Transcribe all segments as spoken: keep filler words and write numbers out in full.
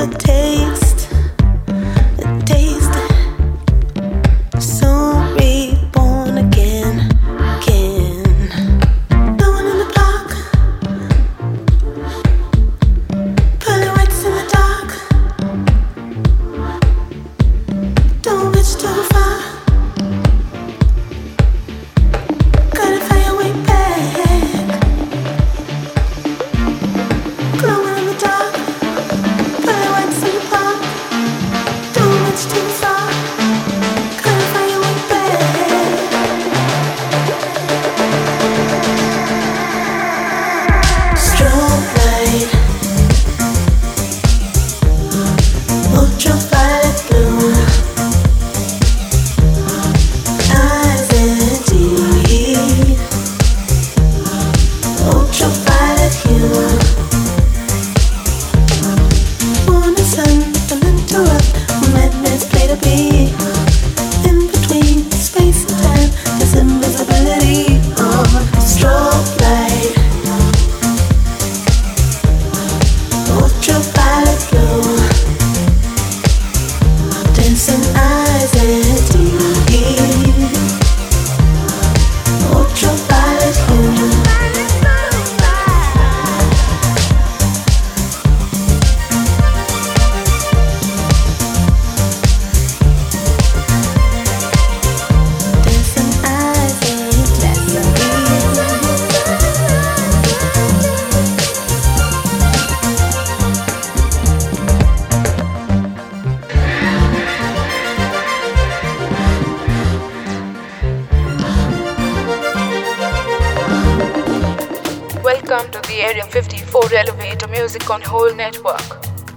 Welcome to the Area fifty-four Elevator Music on Whole Network.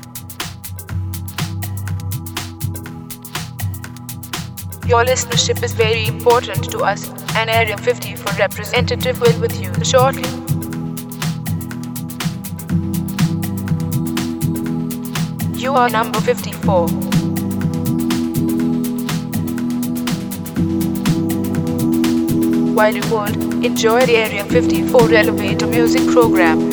Your listenership is very important to us, and Area fifty-four representative will with you shortly. You are number fifty-four. While you would enjoy the Area fifty-four Elevator Music program,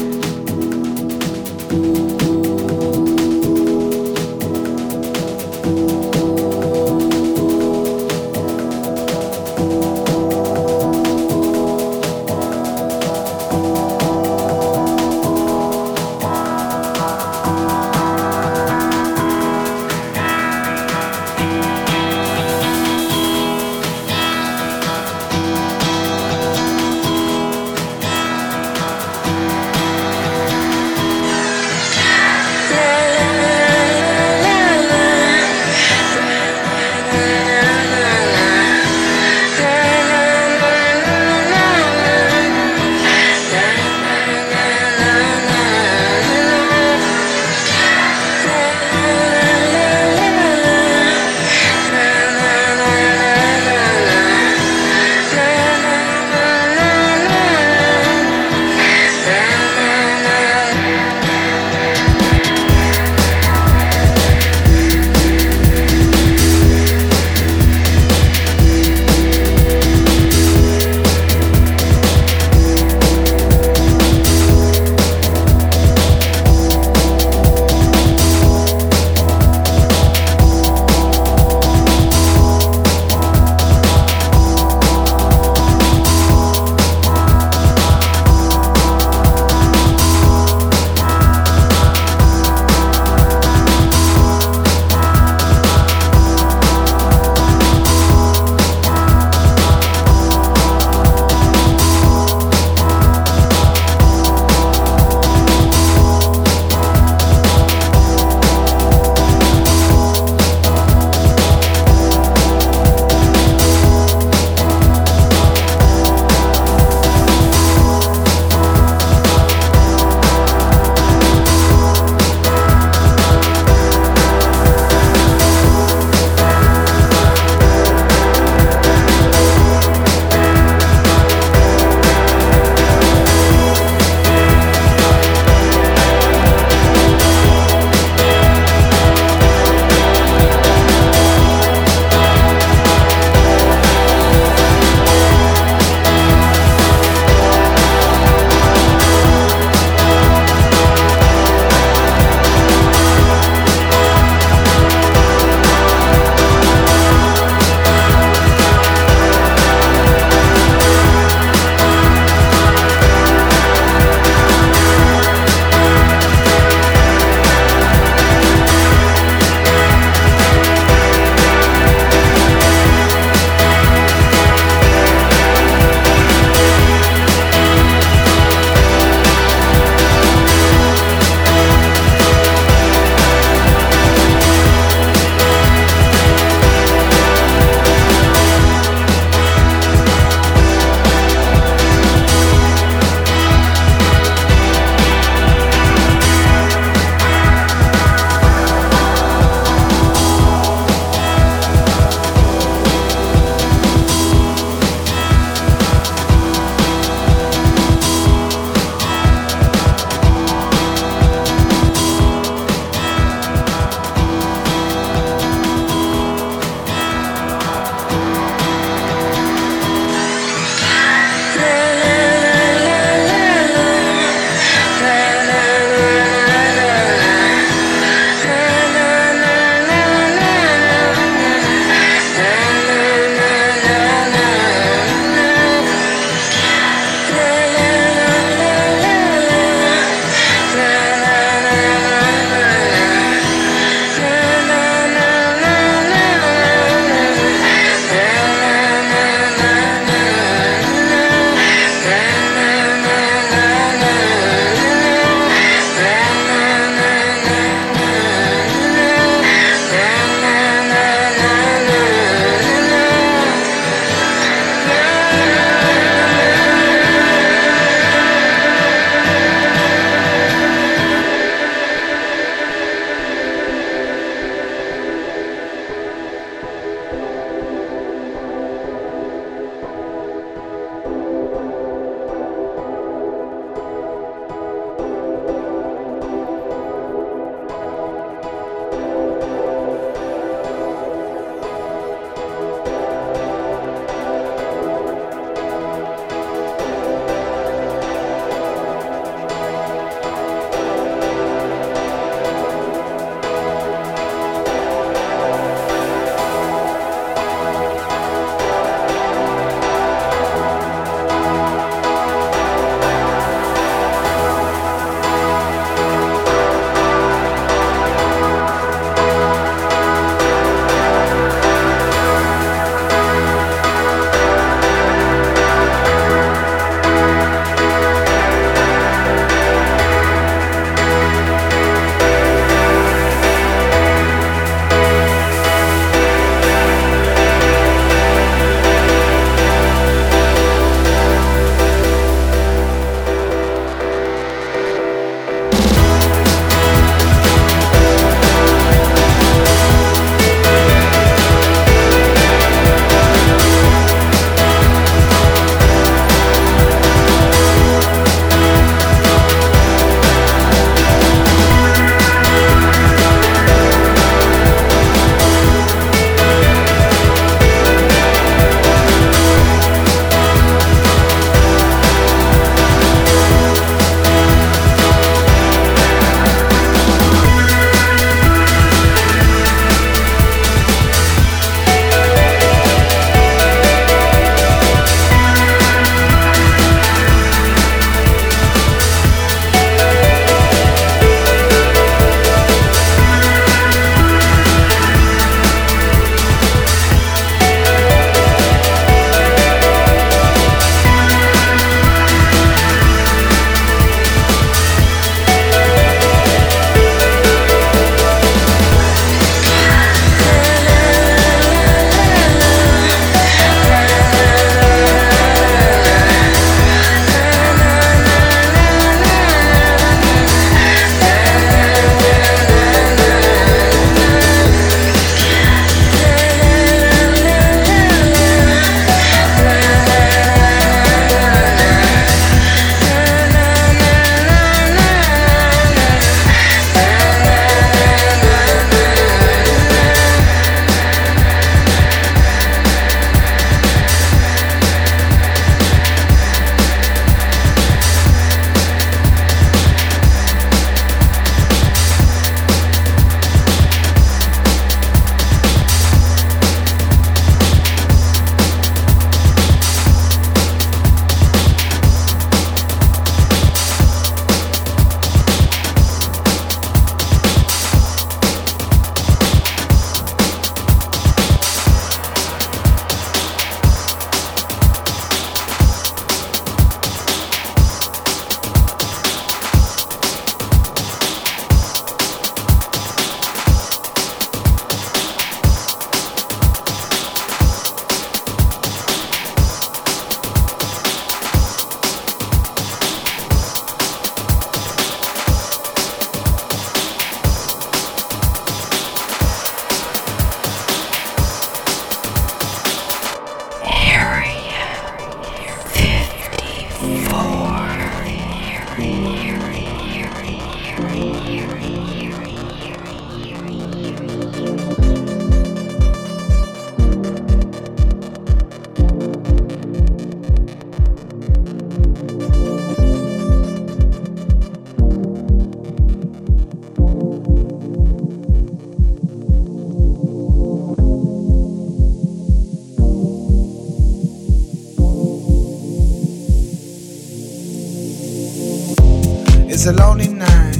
It's a lonely night.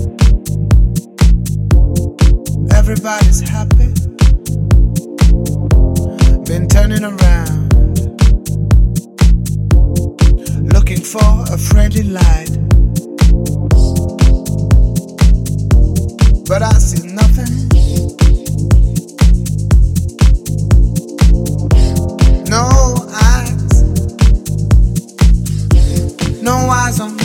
Everybody's happy. Been turning around, looking for a friendly light, but I see nothing. No eyes, no eyes on me.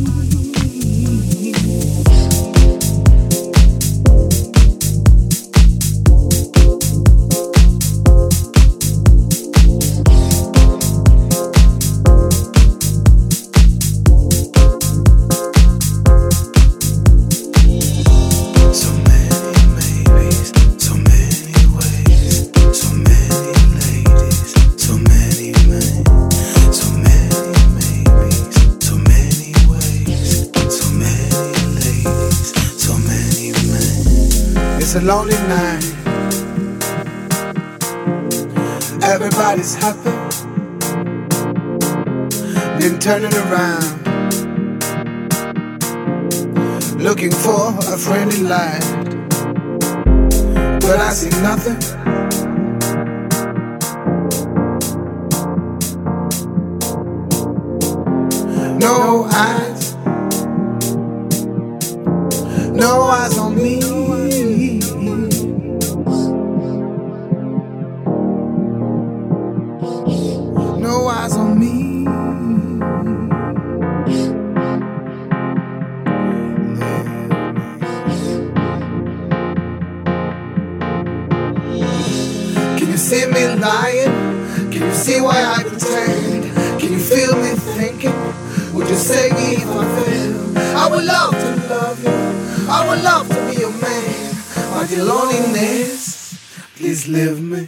It's a lonely night. Everybody's happy. Been turning around, looking for a friendly light, but I see nothing. No eyes, no eyes on me. No eyes on me. Can you see me lying? Can you see why I pretend? Can you feel me thinking? Would you save me if I fail? I would love to love you. I would love to be your man. But your loneliness, please leave me.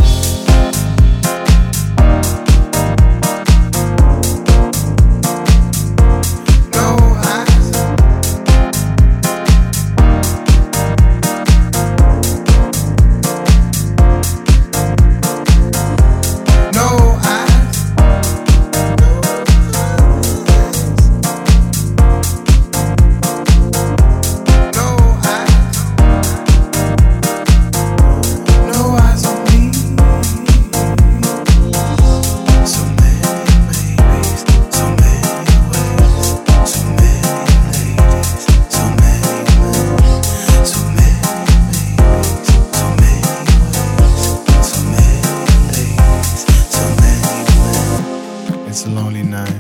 It's a lonely night.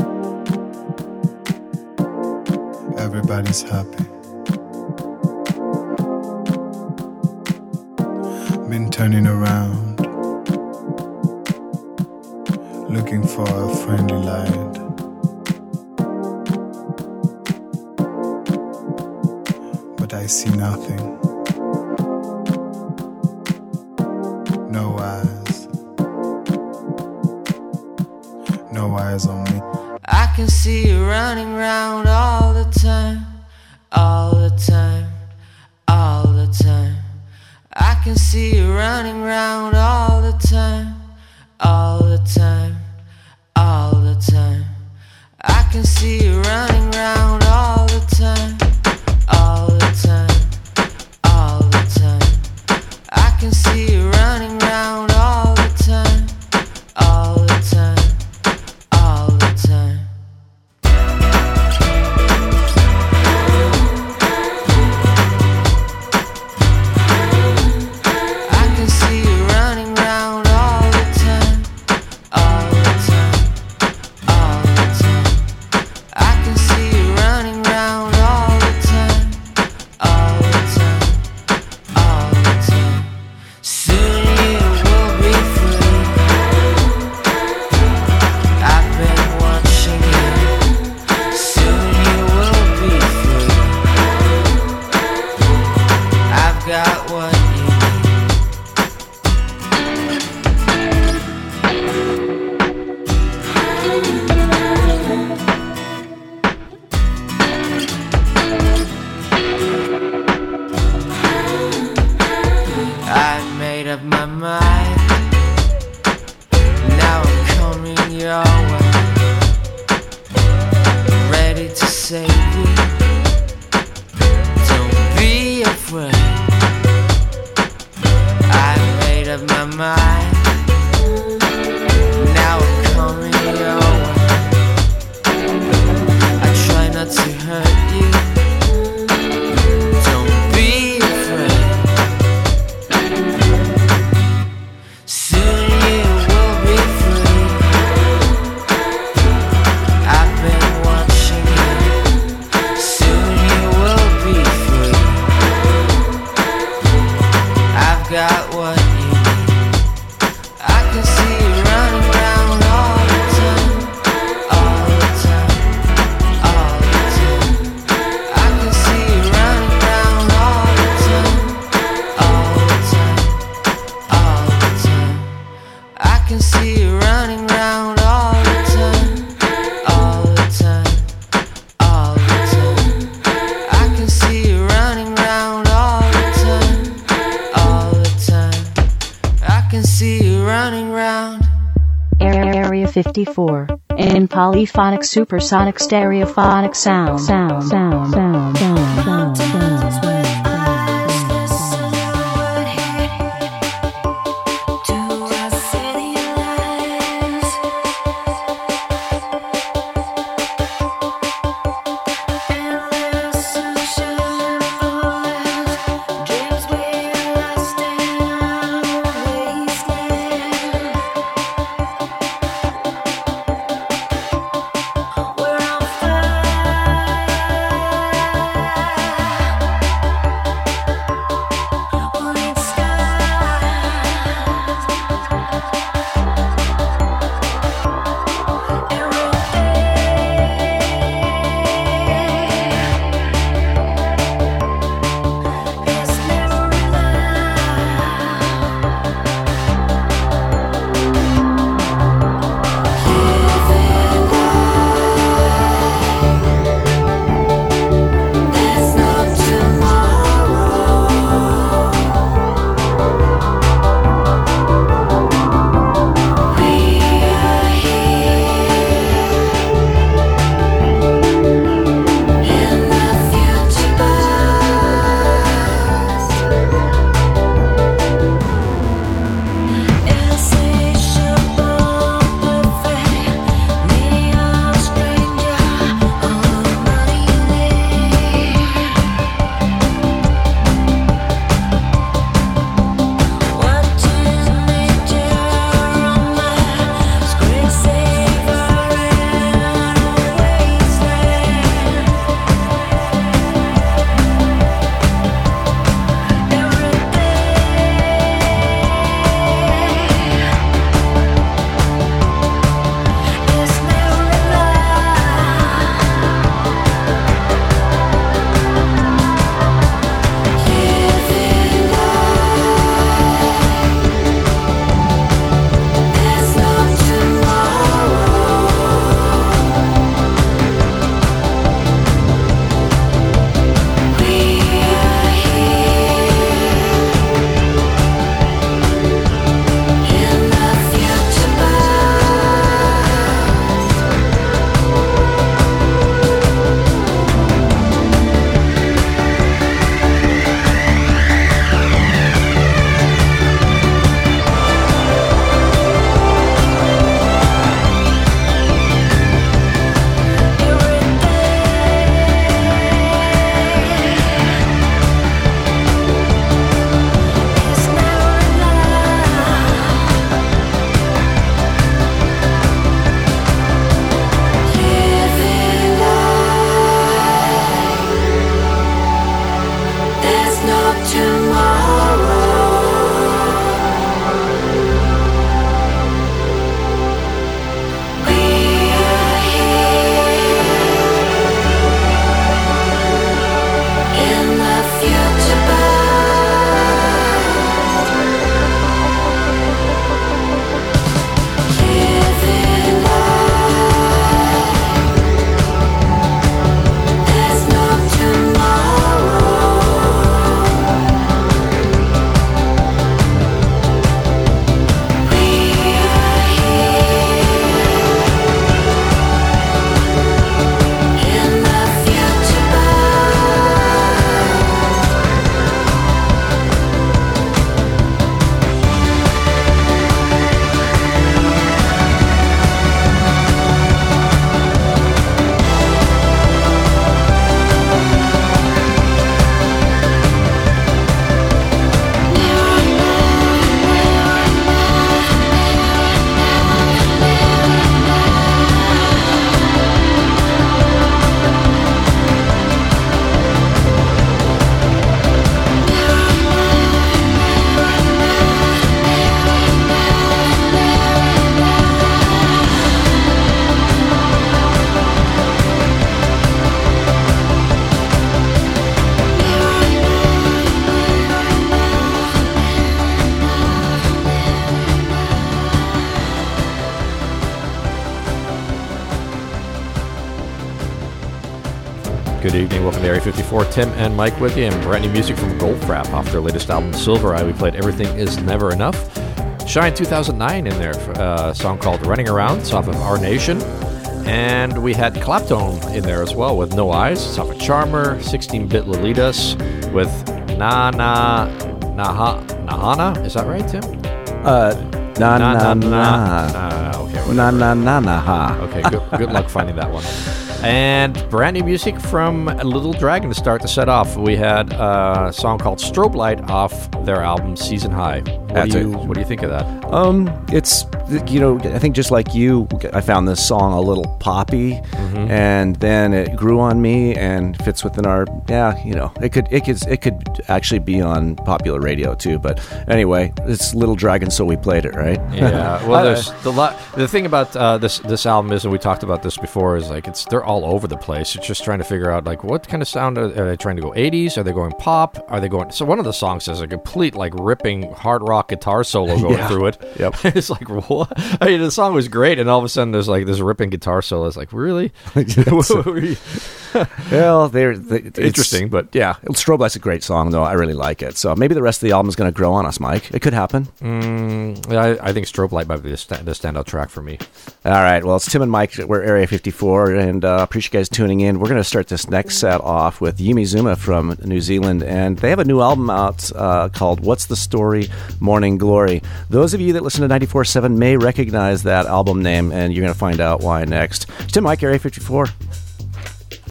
Everybody's happy. Been turning around, looking for a friendly light, but I see nothing. No eyes, no eyes on me. I can see you running round all the time, all the time, all the time. I can see you running round all the time, all the time, all the time. I can see you running round all the time, all the time, all the time. I can see you running round all the time, all the time, all the time. I can see you running round all the time, all the time, all the time. I can see you running round all the time, all the time, all the time. fifty-four in polyphonic supersonic stereophonic sound sound sound sound sound sound sound. Good evening, welcome to Area fifty-four. Tim and Mike with you, and brand new music from Goldfrapp off their latest album, Silver Eye. We played Everything Is Never Enough. Shine two thousand nine in there, uh, a song called Running Around. It's off of Our Nation. And we had Claptone in there as well with No Eyes. It's off of Charmer. sixteen-bit Lolitas with Na Na Naha Nahana. Is that right, Tim? Uh, na na na. na. Uh, okay. Whatever. Na na na na ha. Okay. Good. Good luck finding that one. And brand new music from Little Dragon to start the set off. We had a song called Strobe Light off their album Season High. What That's do you it. What do you think of that? Um, it's, you know, I think just like you, I found this song a little poppy, mm-hmm. and then it grew on me and fits within our, yeah, you know, it could, it could, it could actually be on popular radio too. But anyway, it's Little Dragon, so we played it, right? Yeah. Well, there's the lot. The thing about uh, this this album is, and we talked about this before, is like it's they're all over the place. It's just trying to figure out like what kind of sound are, are they trying to go eighties? Are they going pop? Are they going? So one of the songs has a complete like ripping hard rock guitar solo going Yeah. through it. Yep. It's like what? I mean, the song was great, and all of a sudden there's like this ripping guitar solo. It's like really. Well, they're, they, it's Interesting, but yeah, Strobe Light's a great song, though. I really like it. So maybe the rest of the album is going to grow on us, Mike. It could happen. Mm, I, I think Strobe Light might be the, stand, the standout track for me. All right. Well, it's Tim and Mike. We're Area fifty-four, and uh, appreciate you guys tuning in. We're going to start this next set off with Yumi Zuma from New Zealand, and they have a new album out uh, called What's the Story? Morning Glory. Those of you that listen to ninety-four point seven may recognize that album name, and you're going to find out why next. It's Tim, Mike, Area fifty-four.